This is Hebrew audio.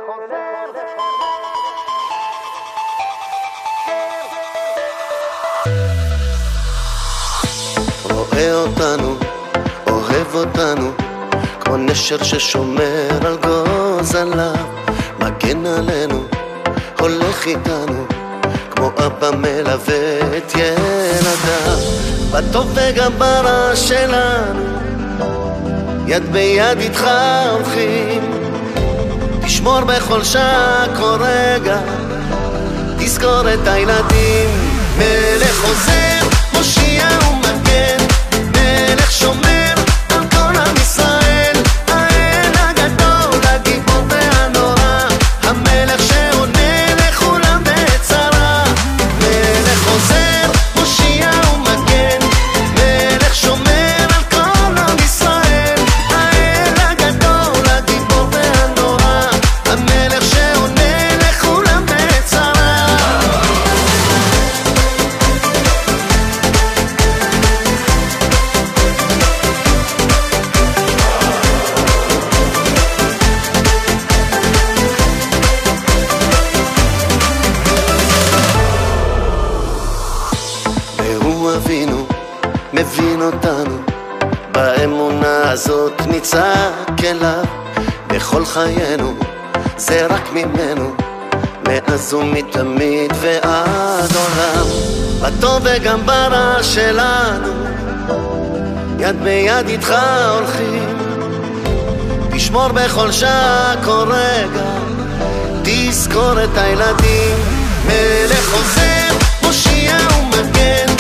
רואה אותנו, אוהב אותנו, כמו נשר ששומר על גוזליו, מגן עלינו, הולך איתנו, כמו אבא מלווה את ילדיו, בטוב וגם ברע שלנו, יד ביד איתך הולכים, תשמור בכל שעה כל רגע, תזכור את הילדים. מלך חוזר, מושיע ומגן, מלך שומר על כל עם ישראל, האל הגדול, הגיבור והנורא, המלך שעונה לכולם בצרה. מלך חוזר, מושיע ומגן, מלך שומר על כל עם ישראל, האל הגדול, הגיבור והנורא, המלך שעונה לכולם בצרה. והוא אבינו, מבין אותנו, באמונה הזאת נצעק אליו, בכל חיינו זה רק ממנו, מאז ומתמיד ועד עולם, בטוב וגם ברע שלנו, יד ביד איתך הולכים, תשמור בכל שעה כל רגע, תזכור את הילדים. מלך חוזר, מושיע ומגן,